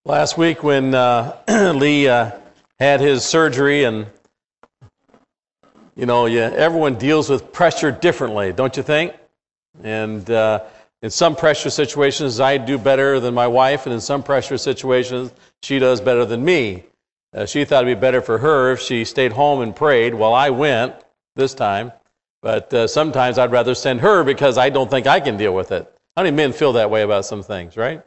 Last week when Lee had his surgery, and everyone deals with pressure differently, don't you think? And in some pressure situations, I do better than my wife, and in some pressure situations, she does better than me. She thought it'd be better for her if she stayed home and prayed while I went this time. But sometimes I'd rather send her because I don't think I can deal with it. How many men feel that way about some things, right?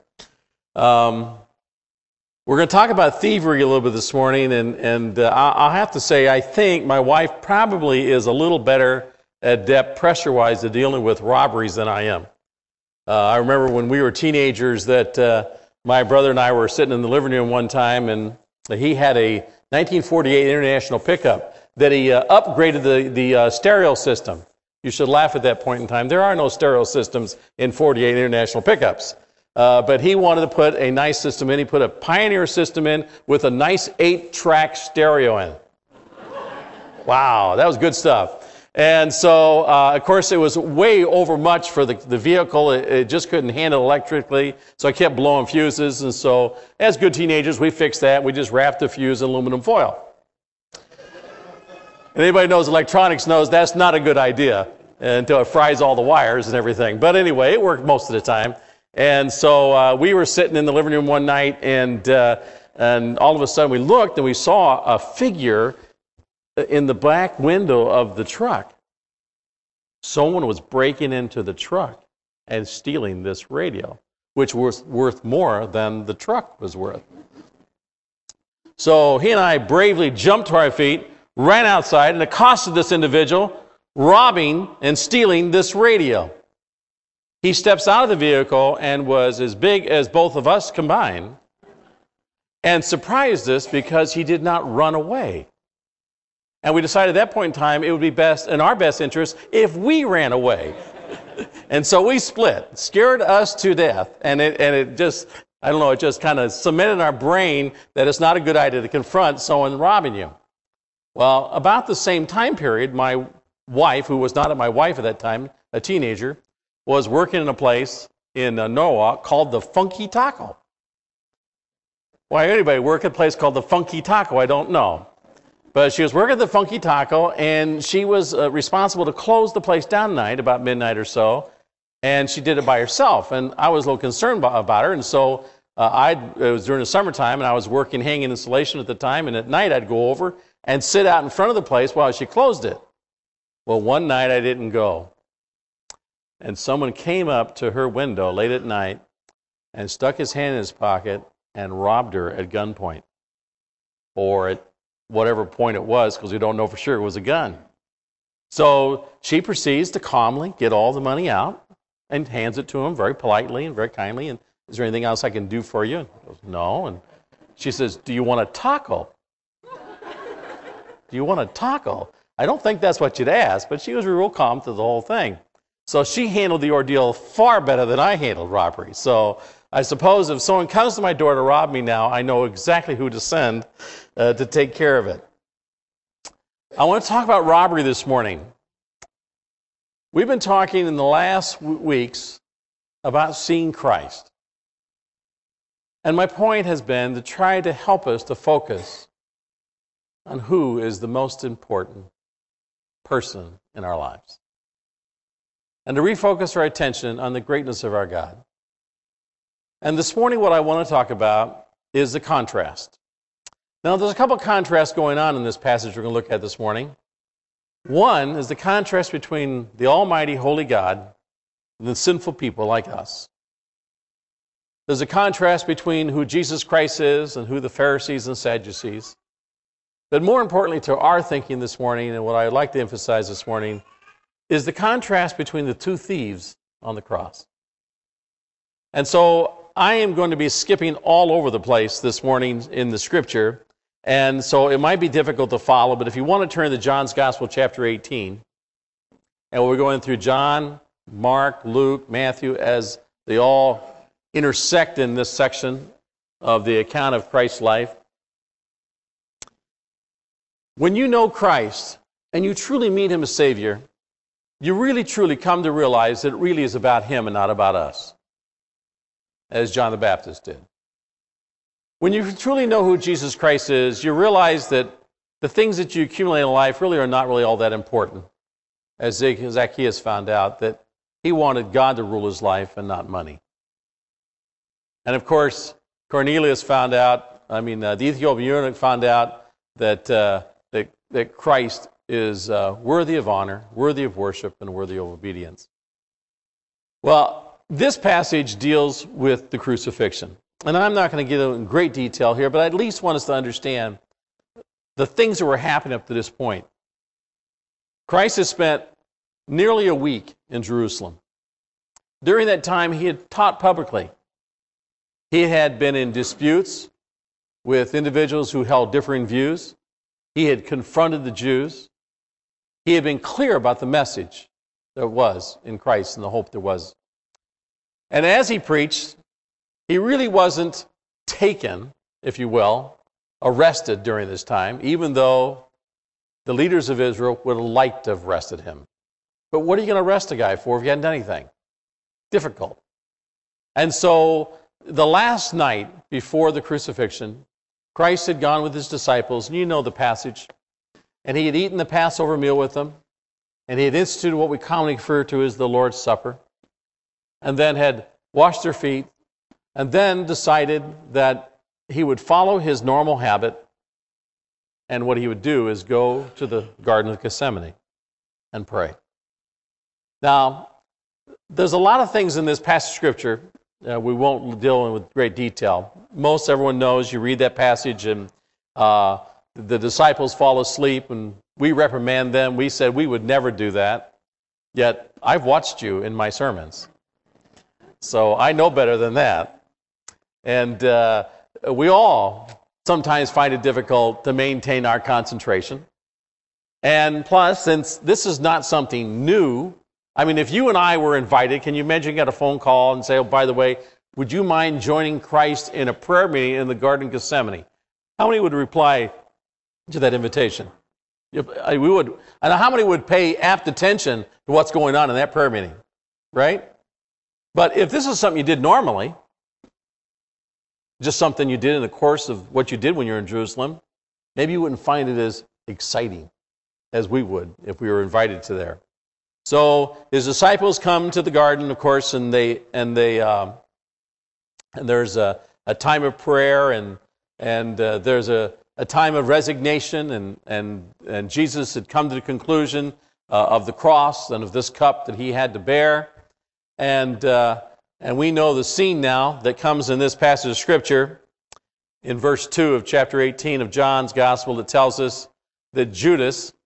We're going to talk about thievery a little bit this morning, and I'll have to say I think my wife probably is a little better adept pressure-wise at dealing with robberies than I am. I remember when we were teenagers that my brother and I were sitting in the living room one time, and he had a 1948 International pickup that he upgraded the stereo system. You should laugh at that point in time. There are no stereo systems in 48 International pickups. But he wanted to put a nice system in. He put a Pioneer system in with a nice 8-track stereo in. Wow, that was good stuff. And so, of course, it was way over much for the vehicle. It just couldn't handle electrically, so I kept blowing fuses. And so, as good teenagers, we fixed that. We just wrapped the fuse in aluminum foil. And anybody who knows electronics knows that's not a good idea until it fries all the wires and everything. But anyway, it worked most of the time. And so we were sitting in the living room one night, and all of a sudden we looked and we saw a figure in the back window of the truck. Someone was breaking into the truck and stealing this radio, which was worth more than the truck was worth. So he and I bravely jumped to our feet, ran outside, and accosted this individual, robbing and stealing this radio. He steps out of the vehicle and was as big as both of us combined and surprised us because he did not run away. And we decided at that point in time it would be best in our best interest if we ran away. And so we split, scared us to death. And it just, I don't know, it just kind of cemented in our brain that it's not a good idea to confront someone robbing you. Well, about the same time period, my wife, who was not my wife at that time, a teenager, was working in a place in Norwalk called the Funky Taco. Why anybody work at a place called the Funky Taco, I don't know. But she was working at the Funky Taco, and she was responsible to close the place down at night, about midnight or so, and she did it by herself. And I was a little concerned about her, and so it was during the summertime, and I was working hanging insulation at the time, and at night I'd go over and sit out in front of the place while she closed it. Well, one night I didn't go. And someone came up to her window late at night and stuck his hand in his pocket and robbed her at gunpoint. Or at whatever point it was, because we don't know for sure it was a gun. So she proceeds to calmly get all the money out and hands it to him very politely and very kindly. And is there anything else I can do for you? He goes, no. And she says, do you want a taco? Do you want a taco? I don't think that's what you'd ask, but she was real calm through the whole thing. So she handled the ordeal far better than I handled robbery. So I suppose if someone comes to my door to rob me now, I know exactly who to send to take care of it. I want to talk about robbery this morning. We've been talking in the last weeks about seeing Christ. And my point has been to try to help us to focus on who is the most important person in our lives, and to refocus our attention on the greatness of our God. And this morning what I want to talk about is the contrast. Now there's a couple of contrasts going on in this passage we're going to look at this morning. One is the contrast between the almighty holy God and the sinful people like us. There's a contrast between who Jesus Christ is and who the Pharisees and Sadducees. But more importantly to our thinking this morning, and what I'd like to emphasize this morning, is the contrast between the two thieves on the cross. And so I am going to be skipping all over the place this morning in the scripture, and so it might be difficult to follow, but if you want to turn to John's Gospel, chapter 18, and we're going through John, Mark, Luke, Matthew, as they all intersect in this section of the account of Christ's life. When you know Christ, and you truly meet Him as Savior, you really, truly come to realize that it really is about Him and not about us, as John the Baptist did. When you truly know who Jesus Christ is, you realize that the things that you accumulate in life really are not really all that important. As Zacchaeus found out, that he wanted God to rule his life and not money. And of course, Cornelius found out, the Ethiopian eunuch found out that Christ is worthy of honor, worthy of worship, and worthy of obedience. Well, this passage deals with the crucifixion. And I'm not going to get into great detail here, but I at least want us to understand the things that were happening up to this point. Christ has spent nearly a week in Jerusalem. During that time, he had taught publicly. He had been in disputes with individuals who held differing views. He had confronted the Jews. He had been clear about the message there was in Christ and the hope there was. And as he preached, he really wasn't taken, if you will, arrested during this time, even though the leaders of Israel would have liked to have arrested him. But what are you going to arrest a guy for if he hadn't done anything? Difficult. And so the last night before the crucifixion, Christ had gone with his disciples, and you know the passage, and he had eaten the Passover meal with them, and he had instituted what we commonly refer to as the Lord's Supper, and then had washed their feet, and then decided that he would follow his normal habit, and what he would do is go to the Garden of Gethsemane and pray. Now, there's a lot of things in this passage of Scripture we won't deal with great detail. Most everyone knows, you read that passage, and the disciples fall asleep, and we reprimand them. We said we would never do that, yet I've watched you in my sermons, so I know better than that. And we all sometimes find it difficult to maintain our concentration. And plus, since this is not something new, if you and I were invited, can you imagine you got a phone call and say, oh, by the way, would you mind joining Christ in a prayer meeting in the Garden of Gethsemane? How many would reply to that invitation? We would. And how many would pay apt attention to what's going on in that prayer meeting? Right? But if this is something you did normally, just something you did in the course of what you did when you were in Jerusalem, maybe you wouldn't find it as exciting as we would if we were invited to there. So his disciples come to the garden, of course, and there's a time of prayer, and there's a time of resignation, and Jesus had come to the conclusion of the cross and of this cup that he had to bear, and we know the scene now that comes in this passage of Scripture in verse 2 of chapter 18 of John's Gospel. That tells us that Judas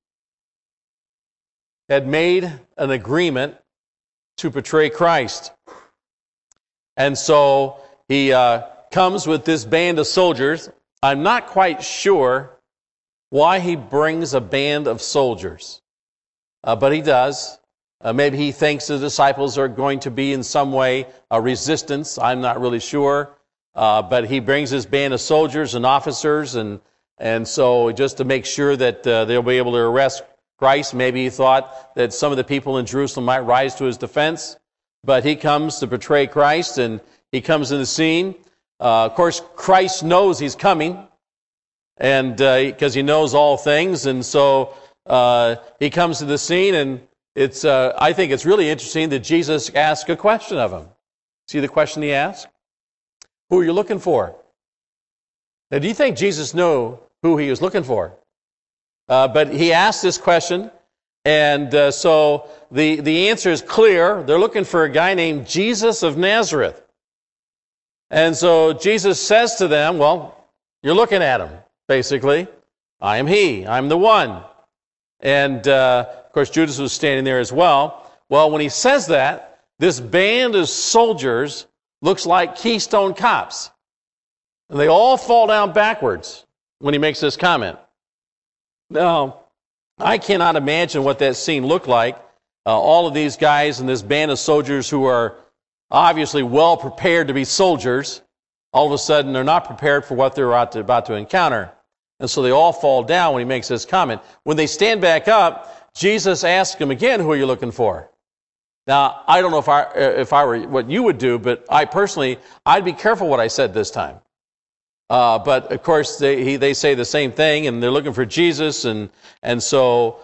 had made an agreement to betray Christ. And so he comes with this band of soldiers. I'm not quite sure why he brings a band of soldiers, but he does. Maybe he thinks the disciples are going to be in some way a resistance. I'm not really sure. But he brings his band of soldiers and officers, and so just to make sure that they'll be able to arrest Christ. Maybe he thought that some of the people in Jerusalem might rise to his defense, but he comes to betray Christ, and he comes in the scene. Of course, Christ knows he's coming, and because he knows all things, and so he comes to the scene, and it's I think it's really interesting that Jesus asked a question of him. See the question he asked? Who are you looking for? Now, do you think Jesus knew who he was looking for? But he asked this question, and so the answer is clear. They're looking for a guy named Jesus of Nazareth. And so Jesus says to them, well, you're looking at him, basically. I am he. I'm the one. And, of course, Judas was standing there as well. Well, when he says that, this band of soldiers looks like Keystone Cops. And they all fall down backwards when he makes this comment. Now, I cannot imagine what that scene looked like. All of these guys and this band of soldiers who are obviously well prepared to be soldiers, all of a sudden they're not prepared for what they're about to encounter. And so they all fall down when he makes this comment. When they stand back up, Jesus asks them again, who are you looking for? Now, I don't know if I were what you would do, but I personally, I'd be careful what I said this time. But of course, they say the same thing, and they're looking for Jesus, and so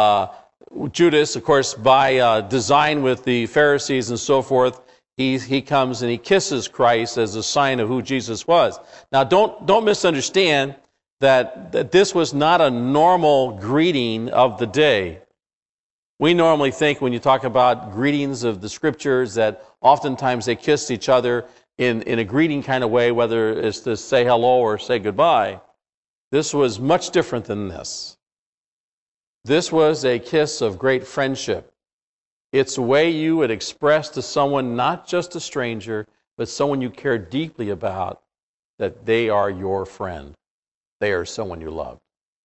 Judas, of course, by design with the Pharisees and so forth, he comes and he kisses Christ as a sign of who Jesus was. Now, don't misunderstand that this was not a normal greeting of the day. We normally think when you talk about greetings of the Scriptures that oftentimes they kissed each other in a greeting kind of way, whether it's to say hello or say goodbye. This was much different than this. This was a kiss of great friendship. It's a way you would express to someone, not just a stranger, but someone you care deeply about, that they are your friend. They are someone you love.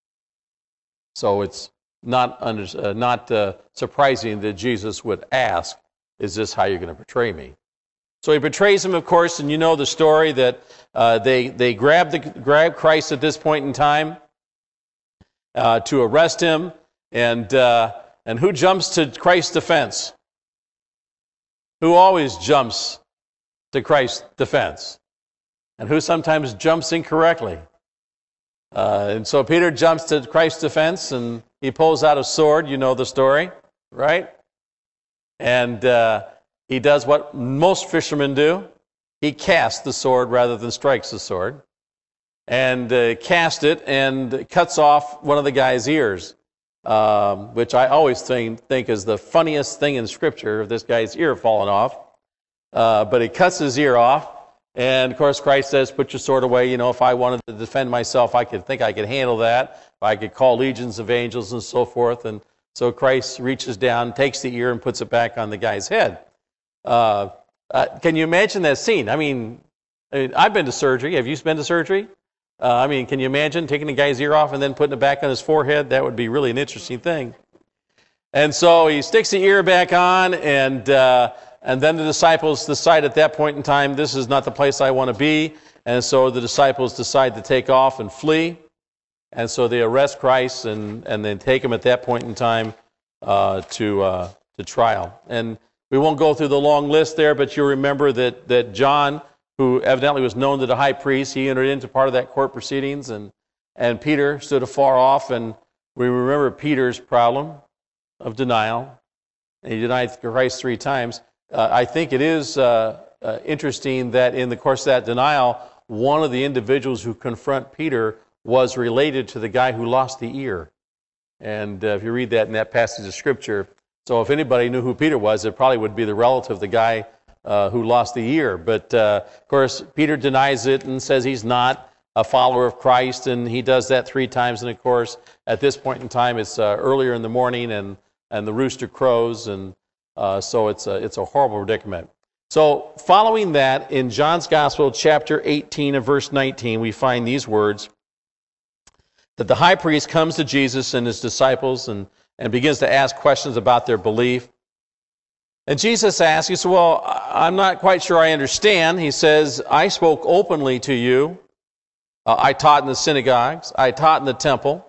So it's not surprising that Jesus would ask, is this how you're going to betray me? So he betrays him, of course, and you know the story that they grab Christ at this point in time to arrest him, and who jumps to Christ's defense? Who always jumps to Christ's defense? And who sometimes jumps incorrectly? And so Peter jumps to Christ's defense, and he pulls out a sword. You know the story, right? And he does what most fishermen do. He casts the sword rather than strikes the sword. And casts it and cuts off one of the guy's ears, which I always think is the funniest thing in Scripture, of this guy's ear falling off. But he cuts his ear off. And, of course, Christ says, put your sword away. You know, if I wanted to defend myself, I could handle that. I could call legions of angels and so forth. And so Christ reaches down, takes the ear, and puts it back on the guy's head. Can you imagine that scene? I mean, I've been to surgery. Have you been to surgery? Can you imagine taking the guy's ear off and then putting it back on his forehead? That would be really an interesting thing. And so he sticks the ear back on, and then the disciples decide at that point in time, this is not the place I want to be. And so the disciples decide to take off and flee. And so they arrest Christ and then take him at that point in time to trial. And we won't go through the long list there, but you'll remember that John, who evidently was known to the high priest, he entered into part of that court proceedings, and Peter stood afar off, and we remember Peter's problem of denial. And he denied Christ 3 times. I think it is interesting that in the course of that denial, one of the individuals who confront Peter was related to the guy who lost the ear. And if you read that in that passage of Scripture, so if anybody knew who Peter was, it probably would be the relative of the guy who lost the ear. But, of course, Peter denies it and says he's not a follower of Christ, and he does that 3 times. And, of course, at this point in time, it's earlier in the morning, and the rooster crows, and so it's a horrible predicament. So following that, in John's Gospel, chapter 18 and verse 19, we find these words, that the high priest comes to Jesus and his disciples and begins to ask questions about their belief. And Jesus asks, he says, well, I'm not quite sure I understand. He says, I spoke openly to you. I taught in the synagogues. I taught in the temple.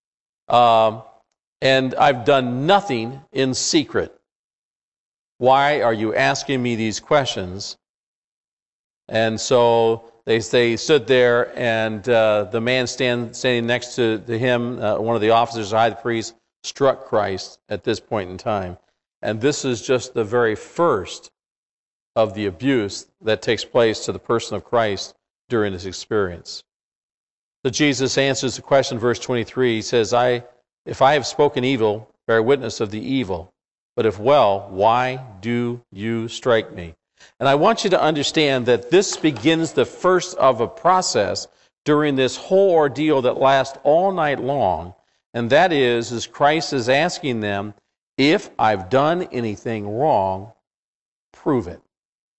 And I've done nothing in secret. Why are you asking me these questions? And so they stood there, and the man standing next to him, one of the officers, the high priest, struck Christ at this point in time. And this is just the very first of the abuse that takes place to the person of Christ during his experience. So Jesus answers the question, verse 23. He says, if I have spoken evil, bear witness of the evil. But if well, why do you strike me? And I want you to understand that this begins the first of a process during this whole ordeal that lasts all night long. And that is Christ is asking them, if I've done anything wrong, prove it.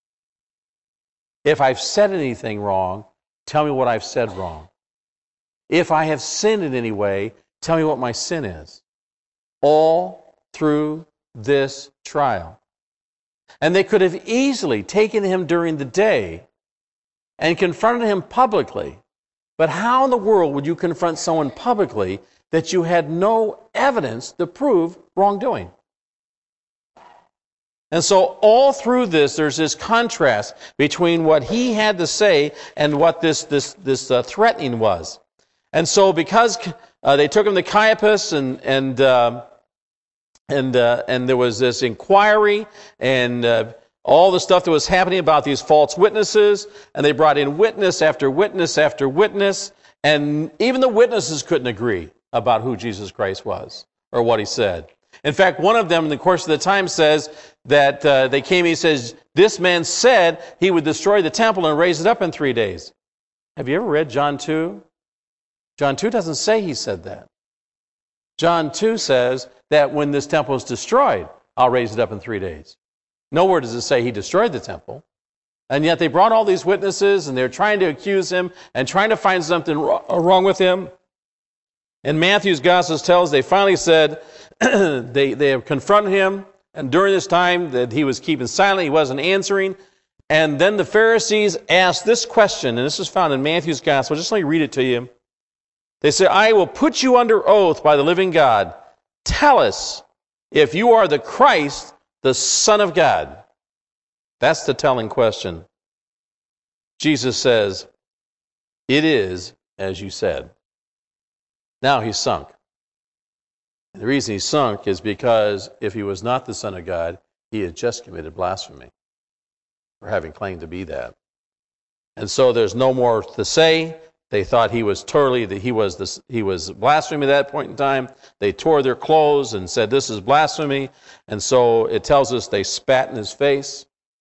If I've said anything wrong, tell me what I've said wrong. If I have sinned in any way, tell me what my sin is. All through this trial. And they could have easily taken him during the day and confronted him publicly. But how in the world would you confront someone publicly that you had no evidence to prove wrongdoing? And so all through this, there's this contrast between what he had to say and what this threatening was. And so because they took him to Caiaphas and there was this inquiry and all the stuff that was happening about these false witnesses, and they brought in witness after witness after witness, and even the witnesses couldn't agree about who Jesus Christ was or what he said. In fact, one of them in the course of the time says that they came and he says, this man said he would destroy the temple and raise it up in 3 days. Have you ever read John 2? John 2 doesn't say he said that. John 2 says that when this temple is destroyed, I'll raise it up in 3 days. Nowhere does it say he destroyed the temple. And yet they brought all these witnesses and they're trying to accuse him and trying to find something wrong with him. And Matthew's Gospel tells they finally said, they have confronted him, and during this time that he was keeping silent, he wasn't answering. And then the Pharisees asked this question, and this is found in Matthew's Gospel. Just let me read it to you. They say, I will put you under oath by the living God. Tell us if you are the Christ, the Son of God. That's the telling question. Jesus says, it is as you said. Now he's sunk. And the reason he's sunk is because if he was not the Son of God, he had just committed blasphemy for having claimed to be that. And so there's no more to say. They thought he was he was blaspheming at that point in time. They tore their clothes and said, this is blasphemy. And so it tells us they spat in his face.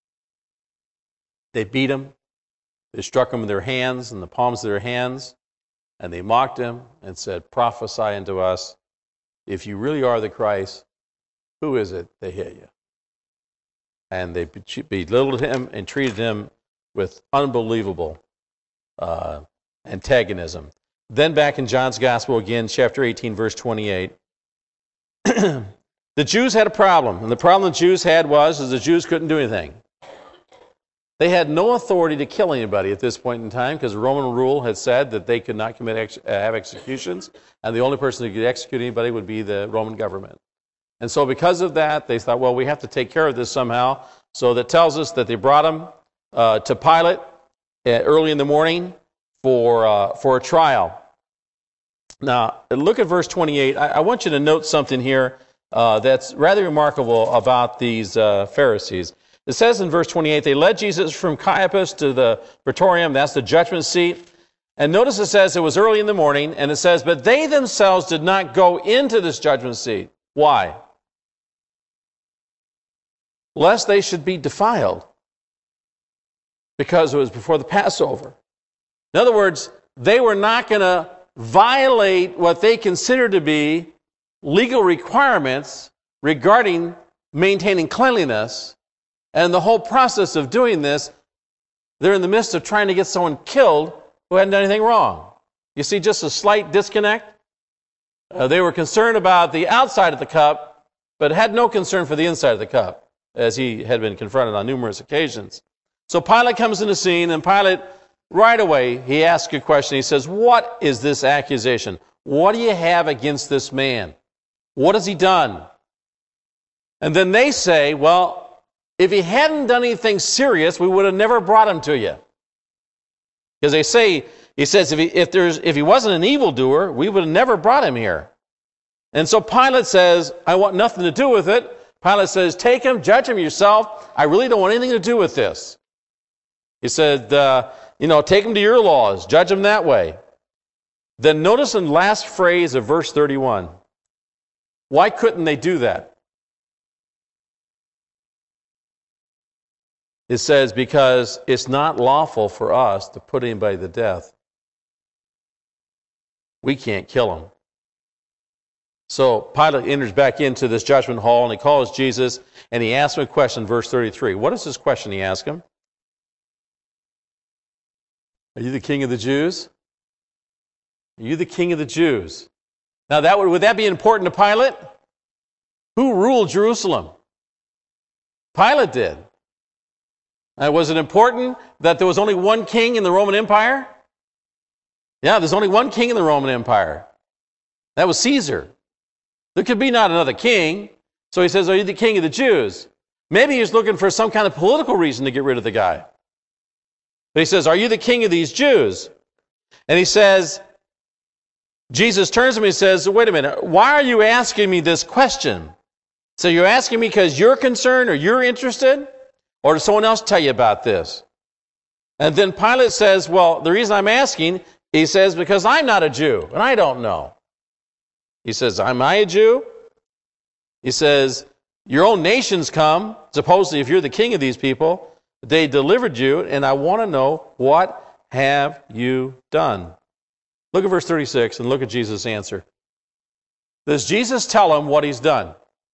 They beat him. They struck him with their hands and the palms of their hands. And they mocked him and said, prophesy unto us. If you really are the Christ, who is it that hit you? And they belittled him and treated him with unbelievable antagonism. Then back in John's Gospel again, chapter 18, verse 28. The Jews had a problem. And the problem the Jews had was the Jews couldn't do anything. They had no authority to kill anybody at this point in time because Roman rule had said that they could not have executions, and the only person who could execute anybody would be the Roman government. And so because of that, they thought, well, we have to take care of this somehow. So that tells us that they brought him to Pilate early in the morning for a trial. Now, look at verse 28. I want you to note something here that's rather remarkable about these Pharisees. It says in verse 28, they led Jesus from Caiaphas to the praetorium, that's the judgment seat. And notice it says it was early in the morning, and it says, but they themselves did not go into this judgment seat. Why? Lest they should be defiled, because it was before the Passover. In other words, they were not going to violate what they considered to be legal requirements regarding maintaining cleanliness. And the whole process of doing this, they're in the midst of trying to get someone killed who hadn't done anything wrong. You see just a slight disconnect? They were concerned about the outside of the cup, but had no concern for the inside of the cup, as he had been confronted on numerous occasions. So Pilate comes in the scene, and Pilate, right away, he asks a question. He says, what is this accusation? What do you have against this man? What has he done? And then they say, well, if he hadn't done anything serious, we would have never brought him to you. Because they say, he says, if he wasn't an evildoer, we would have never brought him here. And so Pilate says, I want nothing to do with it. Pilate says, take him, judge him yourself. I really don't want anything to do with this. He said, take him to your laws, judge him that way. Then notice in the last phrase of verse 31, why couldn't they do that? It says, because it's not lawful for us to put anybody to death. We can't kill him. So Pilate enters back into this judgment hall, and he calls Jesus, and he asks him a question, verse 33. What is this question he asks him? Are you the king of the Jews? Are you the king of the Jews? Now, would that be important to Pilate? Who ruled Jerusalem? Pilate did. Was it important that there was only one king in the Roman Empire? Yeah, there's only one king in the Roman Empire. That was Caesar. There could be not another king. So he says, are you the king of the Jews? Maybe he's looking for some kind of political reason to get rid of the guy. But he says, are you the king of these Jews? And he says, Jesus turns to him and says, wait a minute, why are you asking me this question? So you're asking me because you're concerned or you're interested? Or does someone else tell you about this? And then Pilate says, well, the reason I'm asking, he says, because I'm not a Jew and I don't know. He says, am I a Jew? He says, your own nation's come, supposedly if you're the king of these people, they delivered you, and I want to know, what have you done? Look at verse 36 and look at Jesus' answer. Does Jesus tell him what he's done?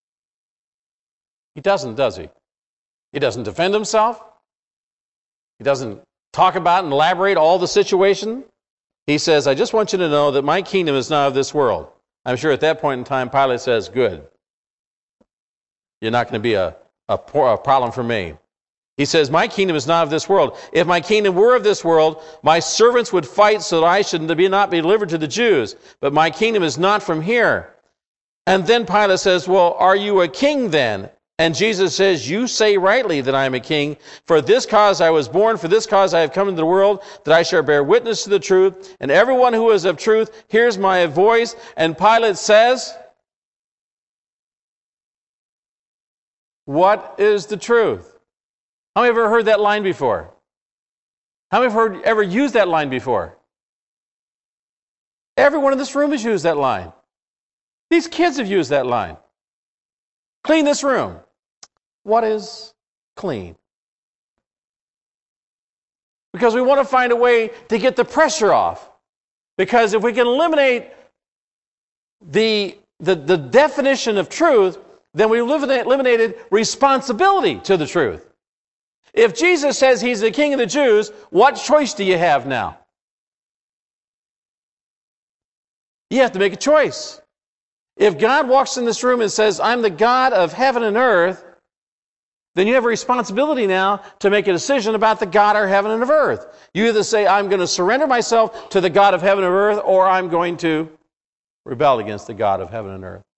He doesn't, does he? He doesn't defend himself. He doesn't talk about and elaborate all the situation. He says, I just want you to know that my kingdom is not of this world. I'm sure at that point in time, Pilate says, good. You're not going to be a problem for me. He says, my kingdom is not of this world. If my kingdom were of this world, my servants would fight so that I should not be delivered to the Jews. But my kingdom is not from here. And then Pilate says, well, are you a king then? And Jesus says, you say rightly that I am a king. For this cause I was born, for this cause I have come into the world, that I shall bear witness to the truth. And everyone who is of truth hears my voice. And Pilate says, what is the truth? How many have ever heard that line before? How many have ever used that line before? Everyone in this room has used that line. These kids have used that line. Clean this room. What is clean? Because we want to find a way to get the pressure off. Because if we can eliminate the definition of truth, then we eliminated responsibility to the truth. If Jesus says he's the king of the Jews, what choice do you have now? You have to make a choice. If God walks in this room and says, I'm the God of heaven and earth, then you have a responsibility now to make a decision about the God of heaven and of earth. You either say, I'm going to surrender myself to the God of heaven and earth, or I'm going to rebel against the God of heaven and earth.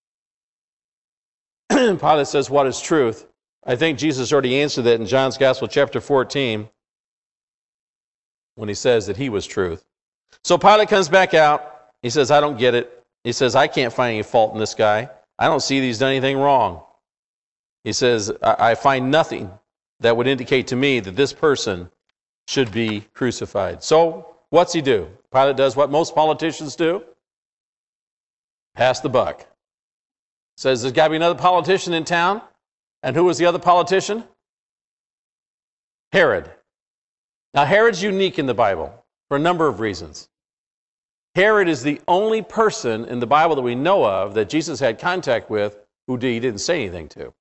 Pilate says, what is truth? I think Jesus already answered that in John's Gospel, chapter 14, when he says that he was truth. So Pilate comes back out. He says, I don't get it. He says, I can't find any fault in this guy. I don't see that he's done anything wrong. He says, I find nothing that would indicate to me that this person should be crucified. So what's he do? Pilate does what most politicians do. Pass the buck. Says, there's got to be another politician in town. And who was the other politician? Herod. Now, Herod's unique in the Bible for a number of reasons. Herod is the only person in the Bible that we know of that Jesus had contact with who he didn't say anything to.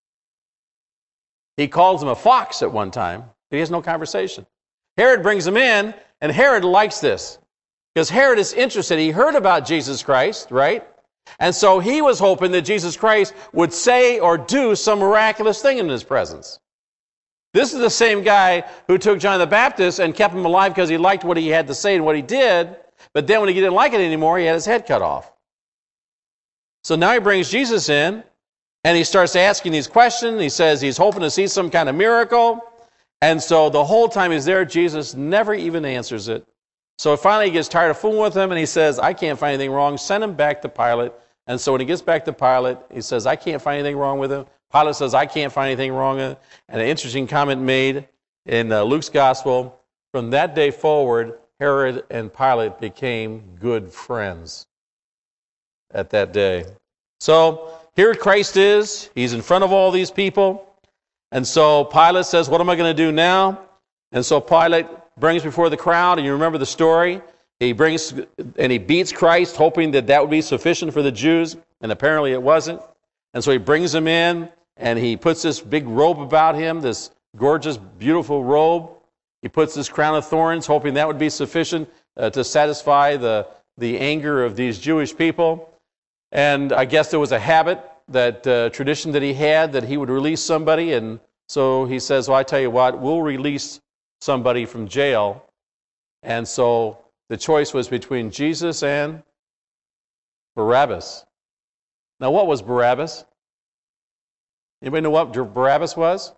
He calls him a fox at one time, but he has no conversation. Herod brings him in, and Herod likes this because Herod is interested. He heard about Jesus Christ, right? And so he was hoping that Jesus Christ would say or do some miraculous thing in his presence. This is the same guy who took John the Baptist and kept him alive because he liked what he had to say and what he did, but then when he didn't like it anymore, he had his head cut off. So now he brings Jesus in, and he starts asking these questions. He says he's hoping to see some kind of miracle. And so the whole time he's there, Jesus never even answers it. So finally he gets tired of fooling with him, and he says, I can't find anything wrong. Send him back to Pilate. And so when he gets back to Pilate, he says, I can't find anything wrong with him. Pilate says, I can't find anything wrong with him. And an interesting comment made in Luke's Gospel, from that day forward, Herod and Pilate became good friends at that day. So here Christ is. He's in front of all these people. And so Pilate says, what am I going to do now? And so Pilate brings before the crowd, and you remember the story. He brings and he beats Christ, hoping that that would be sufficient for the Jews, and apparently it wasn't. And so he brings him in, and he puts this big robe about him, this gorgeous, beautiful robe. He puts this crown of thorns, hoping that would be sufficient to satisfy the anger of these Jewish people. And I guess there was a habit, that tradition that he had, that he would release somebody. And so he says, well, I tell you what, we'll release somebody from jail. And so the choice was between Jesus and Barabbas. Now, what was Barabbas? Anybody know what Barabbas was?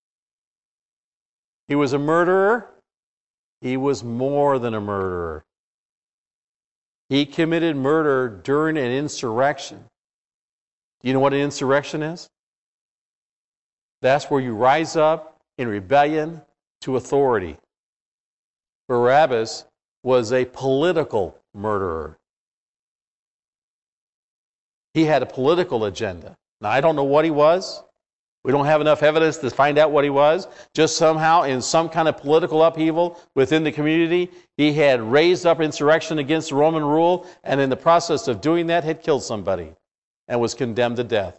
He was a murderer. He was more than a murderer. He committed murder during an insurrection. Do you know what an insurrection is? That's where you rise up in rebellion to authority. Barabbas was a political murderer. He had a political agenda. Now, I don't know what he was. We don't have enough evidence to find out what he was. Just somehow, in some kind of political upheaval within the community, he had raised up insurrection against Roman rule, and in the process of doing that, had killed somebody and was condemned to death.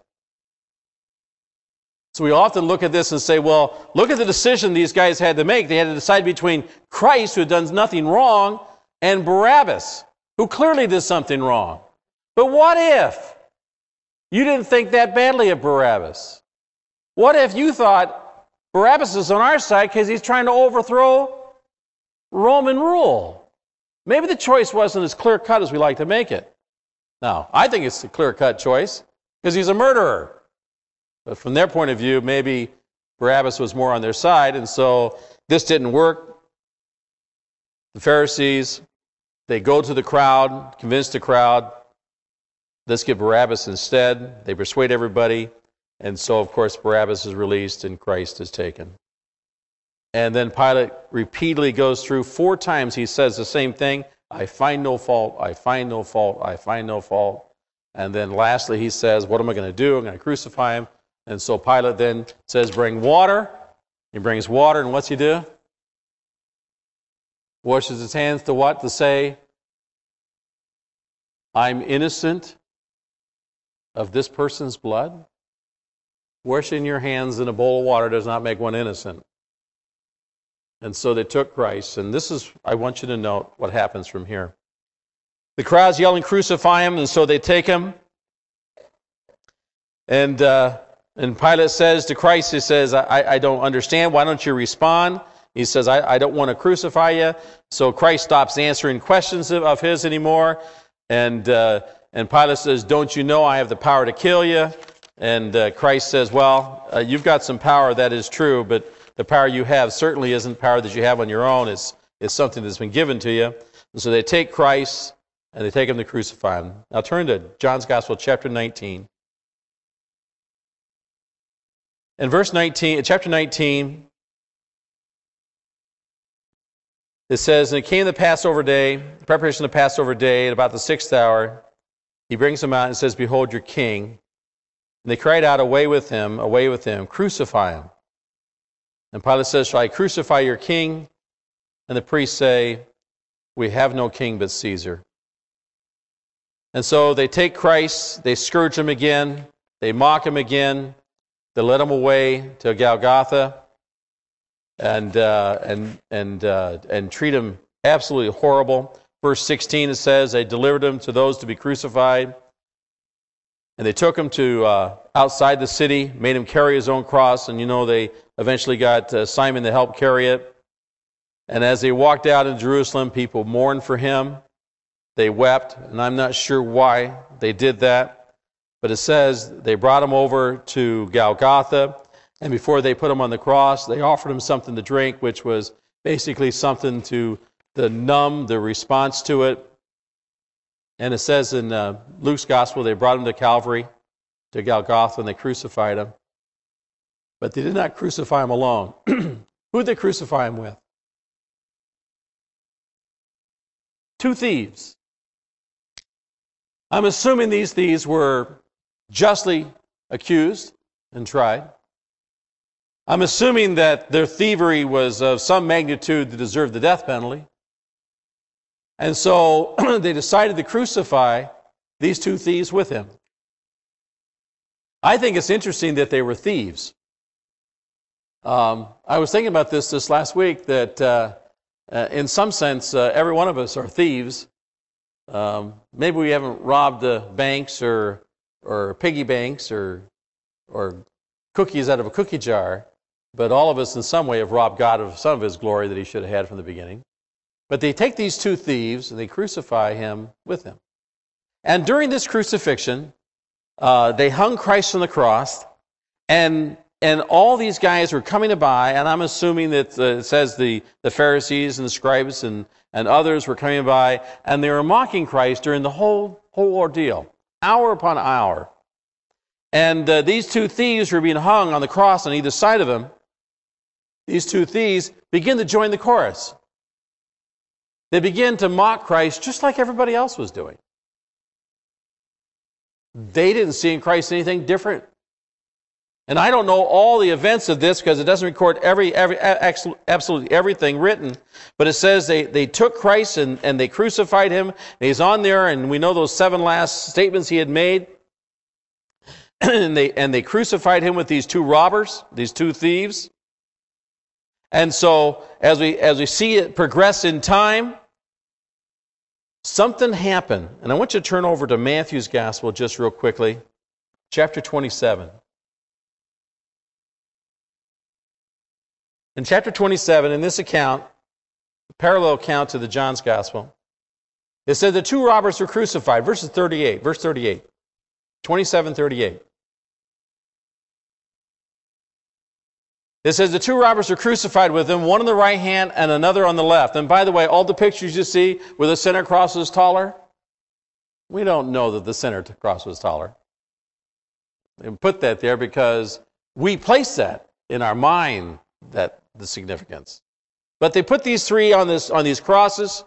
So we often look at this and say, well, look at the decision these guys had to make. They had to decide between Christ, who had done nothing wrong, and Barabbas, who clearly did something wrong. But what if you didn't think that badly of Barabbas? What if you thought Barabbas is on our side because he's trying to overthrow Roman rule? Maybe the choice wasn't as clear-cut as we like to make it. Now, I think it's a clear-cut choice because he's a murderer. But from their point of view, maybe Barabbas was more on their side, and so this didn't work. The Pharisees, they go to the crowd, convince the crowd, let's get Barabbas instead. They persuade everybody. And so, of course, Barabbas is released and Christ is taken. And then Pilate repeatedly goes through 4 times. He says the same thing. I find no fault. I find no fault. I find no fault. And then lastly, he says, what am I going to do? I'm going to crucify him. And so Pilate then says, bring water. He brings water. And what's he do? Washes his hands to what? To say, I'm innocent of this person's blood. Washing your hands in a bowl of water does not make one innocent. And so they took Christ. And this is, I want you to note what happens from here. The crowd's yelling, crucify him, and so they take him. And Pilate says to Christ, he says, I don't understand. Why don't you respond? He says, I don't want to crucify you. So Christ stops answering questions of his anymore. And Pilate says, don't you know I have the power to kill you? And Christ says, well, you've got some power, that is true, but the power you have certainly isn't power that you have on your own. It's something that's been given to you. And so they take Christ and they take him to crucify him. Now turn to John's Gospel, chapter 19. In chapter 19, it says, and it came the Passover day, the preparation of the Passover day, at about the 6th hour, he brings him out and says, behold your king. And they cried out, away with him, crucify him. And Pilate says, shall I crucify your king? And the priests say, we have no king but Caesar. And so they take Christ, they scourge him again, they mock him again, they led him away to Golgotha, and treat him absolutely horrible. Verse 16, it says, they delivered him to those to be crucified. And they took him to outside the city, made him carry his own cross, and they eventually got Simon to help carry it. And as they walked out in Jerusalem, people mourned for him. They wept, and I'm not sure why they did that. But it says they brought him over to Golgotha, and before they put him on the cross, they offered him something to drink, which was basically something to numb the response to it. And it says in Luke's Gospel, they brought him to Calvary, to Golgotha, and they crucified him. But they did not crucify him alone. Who did they crucify him with? 2 thieves. I'm assuming these thieves were justly accused and tried. I'm assuming that their thievery was of some magnitude to deserve the death penalty. And so they decided to crucify these 2 thieves with him. I think it's interesting that they were thieves. I was thinking about this last week, that in some sense, every one of us are thieves. Maybe we haven't robbed banks or piggy banks or cookies out of a cookie jar, but all of us in some way have robbed God of some of his glory that he should have had from the beginning. But they take these 2 thieves and they crucify him with him. And during this crucifixion, they hung Christ on the cross, And all these guys were coming by, and I'm assuming that it says the Pharisees and the scribes and others were coming by, and they were mocking Christ during the whole ordeal, hour upon hour. And these two thieves were being hung on the cross on either side of him. These two thieves begin to join the chorus. They begin to mock Christ just like everybody else was doing. They didn't see in Christ anything different. And I don't know all the events of this because it doesn't record absolutely everything written. But it says they took Christ and they crucified him. And he's on there, and we know those 7 last statements he had made. and they crucified him with these two robbers, these two thieves. And so as we see it progress in time, something happened. And I want you to turn over to Matthew's Gospel just real quickly, chapter 27. In chapter 27, in this account, a parallel account to the John's Gospel, it said the two robbers were crucified. Verse 38. 27:38. It says the two robbers were crucified with him, one on the right hand and another on the left. And by the way, all the pictures you see where the center cross was taller, we don't know that the center cross was taller. And put that there because we place that in our mind, that the significance. But they put these three on these crosses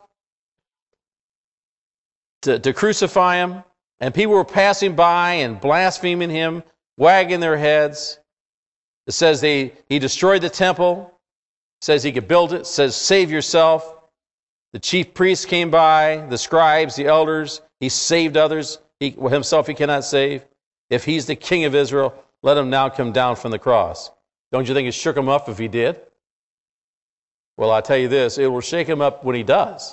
to crucify him, and people were passing by and blaspheming him, wagging their heads. It says he destroyed the temple. It says he could build it. It says save yourself. The chief priests came by, the scribes, the elders. He saved others. Himself he cannot save. If he's the king of Israel, let him now come down from the cross. Don't you think it shook him up if he did? Well, I'll tell you this, it will shake him up when he does.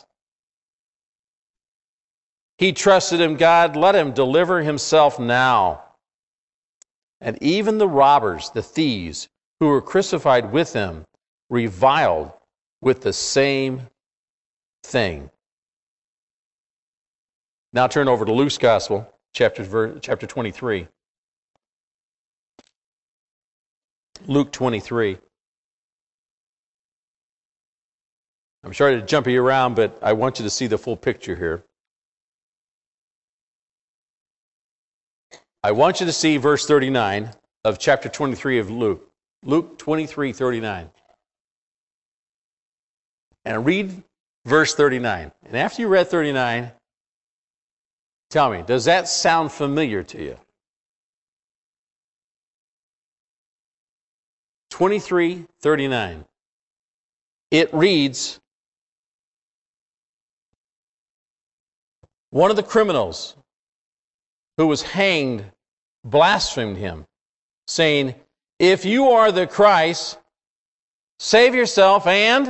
He trusted in God. Let him deliver himself now. And even the robbers, the thieves, who were crucified with him, reviled with the same thing. Now turn over to Luke's Gospel, chapter 23. Luke 23. I'm sorry to jump you around, but I want you to see the full picture here. I want you to see verse 39 of chapter 23 of Luke. Luke 23:39. And read verse 39. And after you read 39, tell me, does that sound familiar to you? 23:39. It reads, one of the criminals who was hanged blasphemed him, saying, if you are the Christ, save yourself and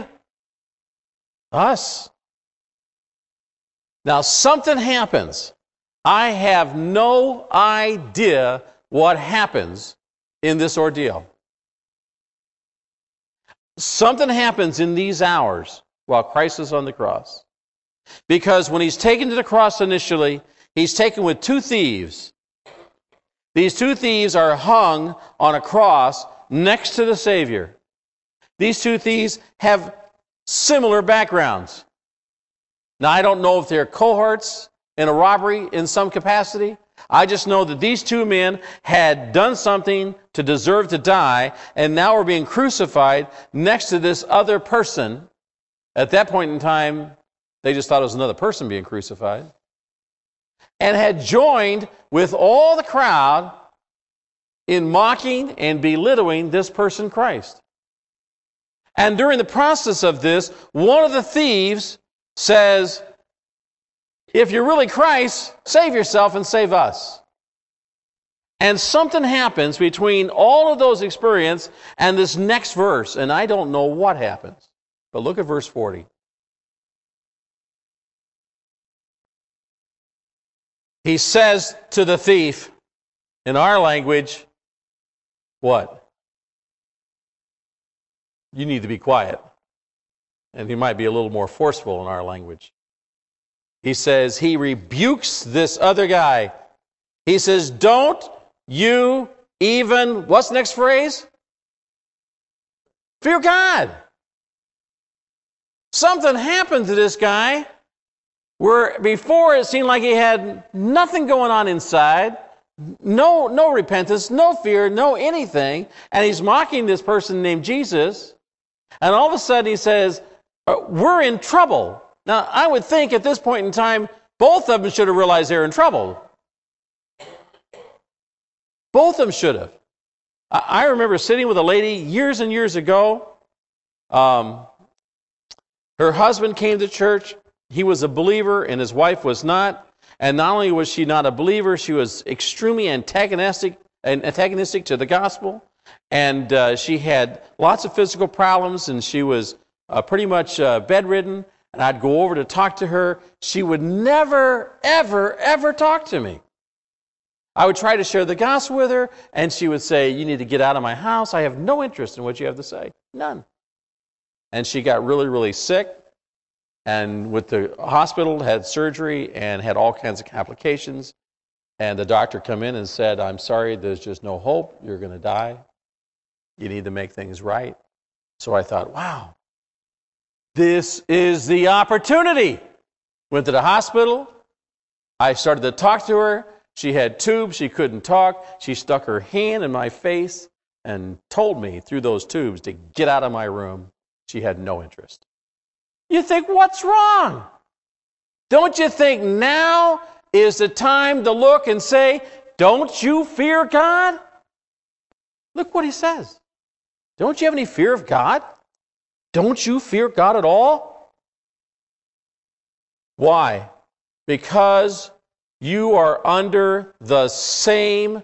us. Now something happens. I have no idea what happens in this ordeal. Something happens in these hours while Christ is on the cross. Because when he's taken to the cross initially, he's taken with two thieves. These two thieves are hung on a cross next to the Savior. These two thieves have similar backgrounds. Now, I don't know if they're cohorts in a robbery in some capacity. I just know that these two men had done something to deserve to die, and now are being crucified next to this other person. At that point in time, they just thought it was another person being crucified. And had joined with all the crowd in mocking and belittling this person, Christ. And during the process of this, one of the thieves says, if you're really Christ, save yourself and save us. And something happens between all of those experiences and this next verse, and I don't know what happens. But look at verse 40. He says to the thief, in our language, what? You need to be quiet. And he might be a little more forceful in our language. He says, he rebukes this other guy. He says, don't you even, what's the next phrase? Fear God. Something happened to this guy where before it seemed like he had nothing going on inside, no repentance, no fear, no anything, and he's mocking this person named Jesus, and all of a sudden he says, we're in trouble. Now, I would think at this point in time, both of them should have realized they're in trouble. Both of them should have. I remember sitting with a lady years and years ago. Her husband came to church. He was a believer and his wife was not. And not only was she not a believer, she was extremely antagonistic to the gospel. And she had lots of physical problems, and she was pretty much bedridden. And I'd go over to talk to her. She would never, ever, ever talk to me. I would try to share the gospel with her, and she would say, you need to get out of my house. I have no interest in what you have to say. None. And she got really, really sick, and with the hospital, had surgery, and had all kinds of complications. And the doctor come in and said, I'm sorry, there's just no hope. You're going to die. You need to make things right. So I thought, wow, this is the opportunity. Went to the hospital. I started to talk to her. She had tubes. She couldn't talk. She stuck her hand in my face and told me through those tubes to get out of my room. She had no interest. You think, what's wrong? Don't you think now is the time to look and say, don't you fear God? Look what he says. Don't you have any fear of God? Don't you fear God at all? Why? Because you are under the same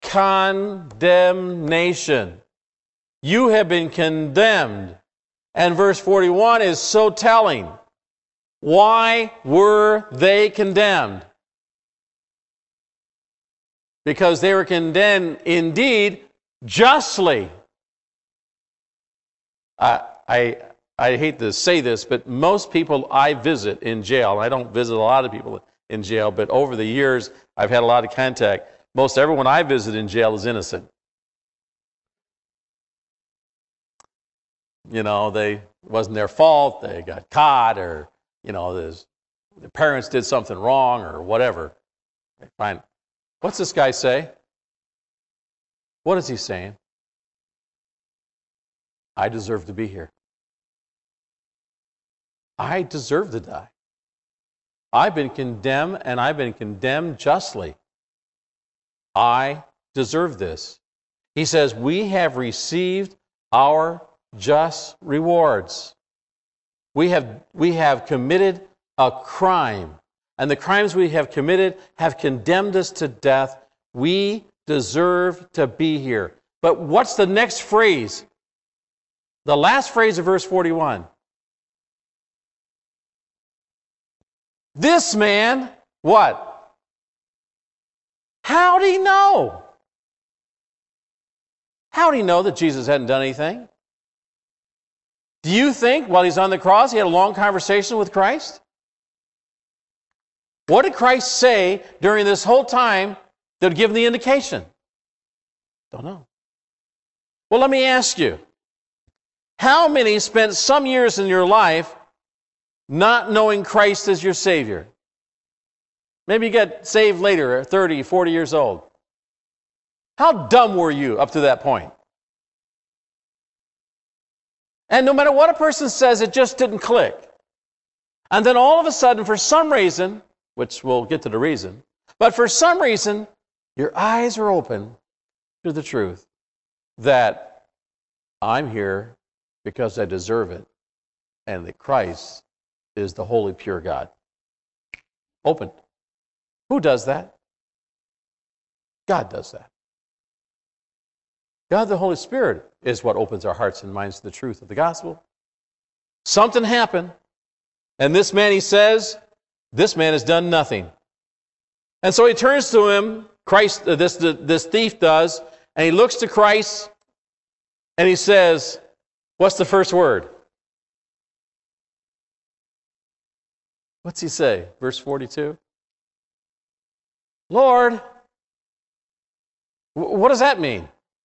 condemnation. You have been condemned. And verse 41 is so telling. Why were they condemned? Because they were condemned indeed justly. I hate to say this, but most people I visit in jail, I don't visit a lot of people in jail, but over the years I've had a lot of contact. Most everyone I visit in jail is innocent. You know, it wasn't their fault, they got caught, or, you know, their parents did something wrong, or whatever. Fine. What's this guy say? What is he saying? I deserve to be here. I deserve to die. I've been condemned, and I've been condemned justly. I deserve this. He says, we have received our just rewards. We have committed a crime, and the crimes we have committed have condemned us to death. We deserve to be here. But what's the next phrase? The last phrase of verse 41. This man, what? How'd he know? How'd he know that Jesus hadn't done anything? Do you think while he's on the cross he had a long conversation with Christ? What did Christ say during this whole time that would give him the indication? Don't know. Well, let me ask you. How many spent some years in your life not knowing Christ as your Savior? Maybe you got saved later at 30, 40 years old. How dumb were you up to that point? And no matter what a person says, it just didn't click. And then all of a sudden, for some reason, which we'll get to the reason, but for some reason, your eyes are open to the truth that I'm here because I deserve it, and that Christ is the holy, pure God. Open. Who does that? God does that. God the Holy Spirit is what opens our hearts and minds to the truth of the gospel. Something happened, and this man, he says, this man has done nothing. And so he turns to him, Christ, this thief does, and he looks to Christ, and he says, what's the first word? What's he say? Verse 42. Lord, What does that mean?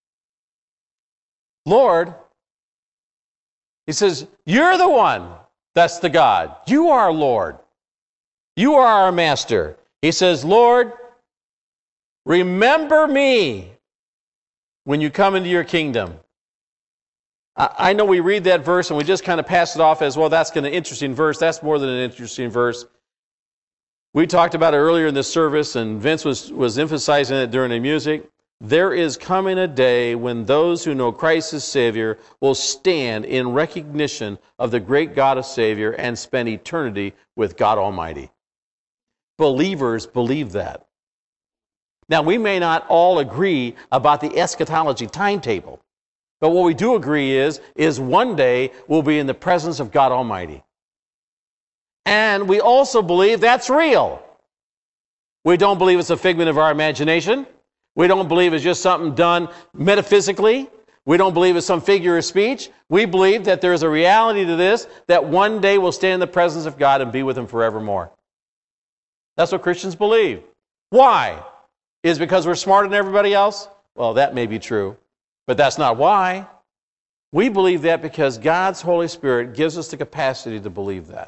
Lord, he says, you're the one that's the God. You are Lord. You are our master. He says, Lord, remember me when you come into your kingdom. I know we read that verse and we just kind of pass it off as, well, that's an interesting verse. That's more than an interesting verse. We talked about it earlier in this service, and Vince was emphasizing it during the music. There is coming a day when those who know Christ as Savior will stand in recognition of the great God as Savior and spend eternity with God Almighty. Believers believe that. Now, we may not all agree about the eschatology timetable, but what we do agree is one day we'll be in the presence of God Almighty. And we also believe that's real. We don't believe it's a figment of our imagination. We don't believe it's just something done metaphysically. We don't believe it's some figure of speech. We believe that there's a reality to this, that one day we'll stand in the presence of God and be with Him forevermore. That's what Christians believe. Why? Is it because we're smarter than everybody else? Well, that may be true, but that's not why. We believe that because God's Holy Spirit gives us the capacity to believe that.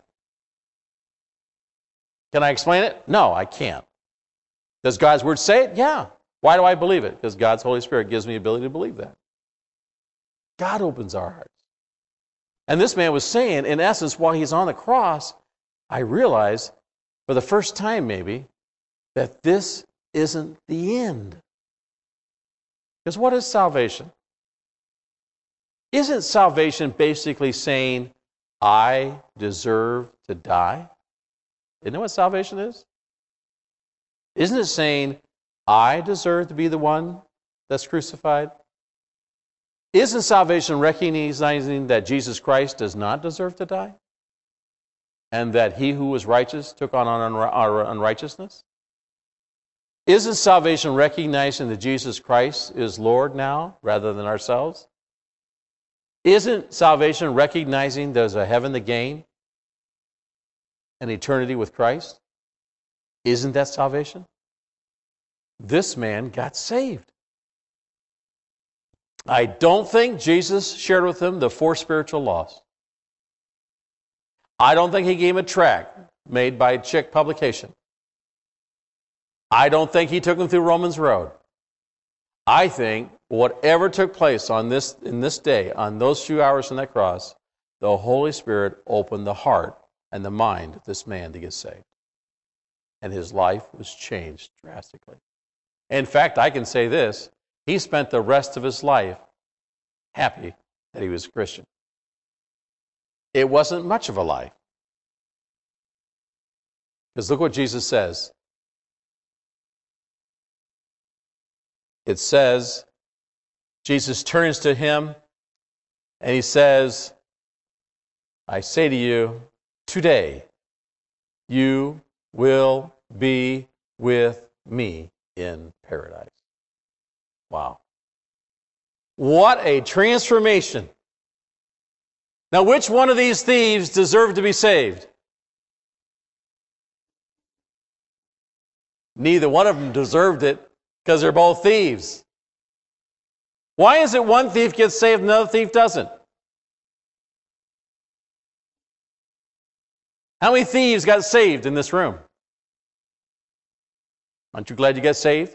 Can I explain it? No, I can't. Does God's Word say it? Yeah. Why do I believe it? Because God's Holy Spirit gives me the ability to believe that. God opens our hearts. And this man was saying, in essence, while he's on the cross, I realized, for the first time maybe, that this isn't the end. Because what is salvation? Isn't salvation basically saying, I deserve to die? Isn't that what salvation is? Isn't it saying, I deserve to be the one that's crucified? Isn't salvation recognizing that Jesus Christ does not deserve to die? And that He who was righteous took on our unrighteousness? Isn't salvation recognizing that Jesus Christ is Lord now rather than ourselves? Isn't salvation recognizing there's a heaven to gain? An eternity with Christ? Isn't that salvation? This man got saved. I don't think Jesus shared with him the 4 spiritual laws. I don't think he gave him a tract made by Chick Publication. I don't think he took him through Romans Road. I think whatever took place in this day, on those few hours on that cross, the Holy Spirit opened the heart and the mind of this man to get saved. And his life was changed drastically. In fact, I can say this, he spent the rest of his life happy that he was a Christian. It wasn't much of a life. Because look what Jesus says. It says, Jesus turns to him and he says, I say to you, today you will be with me in paradise. Wow. What a transformation. Now, which one of these thieves deserved to be saved? Neither one of them deserved it because they're both thieves. Why is it one thief gets saved and another thief doesn't? How many thieves got saved in this room? Aren't you glad you got saved?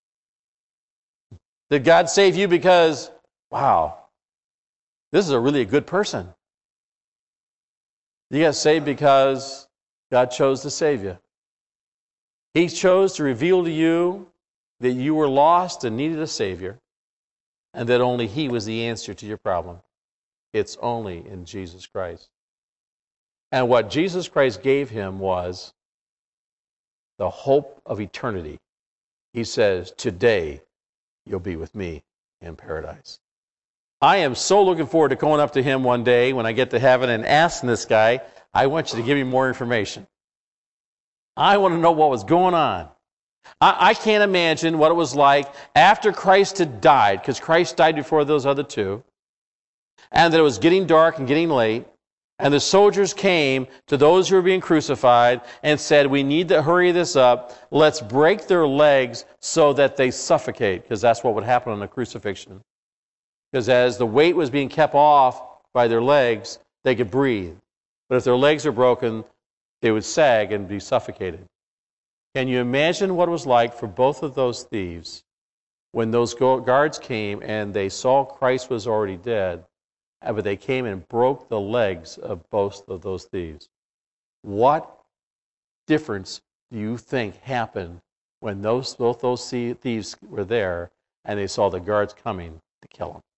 Did God save you because, wow, this is a really good person? You got saved because God chose to save you. He chose to reveal to you that you were lost and needed a Savior, and that only He was the answer to your problem. It's only in Jesus Christ. And what Jesus Christ gave him was the hope of eternity. He says, today you'll be with me in paradise. I am so looking forward to going up to him one day when I get to heaven and asking this guy, I want you to give me more information. I want to know what was going on. I can't imagine what it was like after Christ had died, because Christ died before those other two, and that it was getting dark and getting late, And the soldiers came to those who were being crucified and said, we need to hurry this up. Let's break their legs so that they suffocate, because that's what would happen on the crucifixion. Because as the weight was being kept off by their legs, they could breathe. But if their legs are broken, they would sag and be suffocated. Can you imagine what it was like for both of those thieves when those guards came and they saw Christ was already dead, but they came and broke the legs of both of those thieves? What difference do you think happened when both those thieves were there and they saw the guards coming to kill them?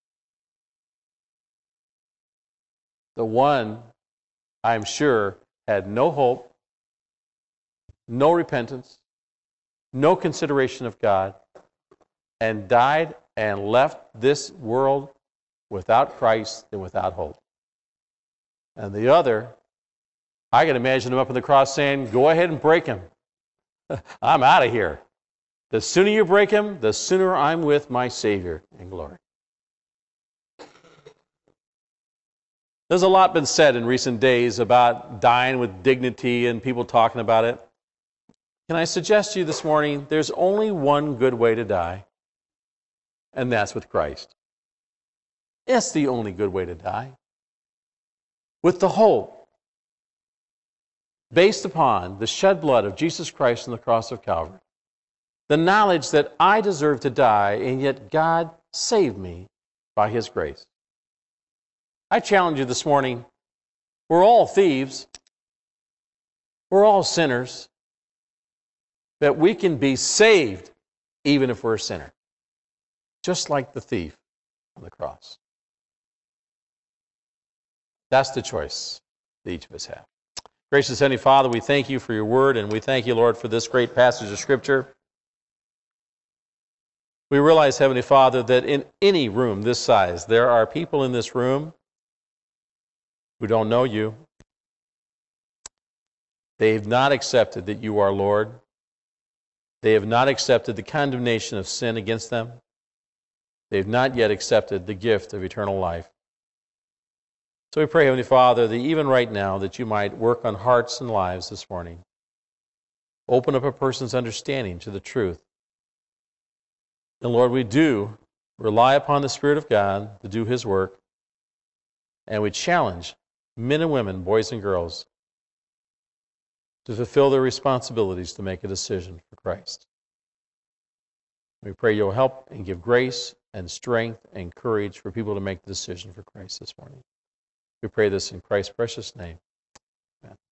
The one, I'm sure, had no hope, no repentance, no consideration of God, and died and left this world without Christ and without hope. And the other, I can imagine him up on the cross saying, go ahead and break him. I'm out of here. The sooner you break him, the sooner I'm with my Savior in glory. There's a lot been said in recent days about dying with dignity and people talking about it. Can I suggest to you this morning, there's only one good way to die, and that's with Christ. It's the only good way to die. With the hope based upon the shed blood of Jesus Christ on the cross of Calvary. The knowledge that I deserve to die, and yet God saved me by His grace. I challenge you this morning, we're all thieves, we're all sinners, that we can be saved even if we're a sinner. Just like the thief on the cross. That's the choice that each of us have. Gracious Heavenly Father, we thank you for your word, and we thank you, Lord, for this great passage of Scripture. We realize, Heavenly Father, that in any room this size, there are people in this room who don't know you. They have not accepted that you are Lord. They have not accepted the condemnation of sin against them. They have not yet accepted the gift of eternal life. So we pray, Heavenly Father, that even right now that you might work on hearts and lives this morning. Open up a person's understanding to the truth. And Lord, we do rely upon the Spirit of God to do His work. And we challenge men and women, boys and girls, to fulfill their responsibilities to make a decision for Christ. We pray you'll help and give grace and strength and courage for people to make the decision for Christ this morning. We pray this in Christ's precious name. Amen.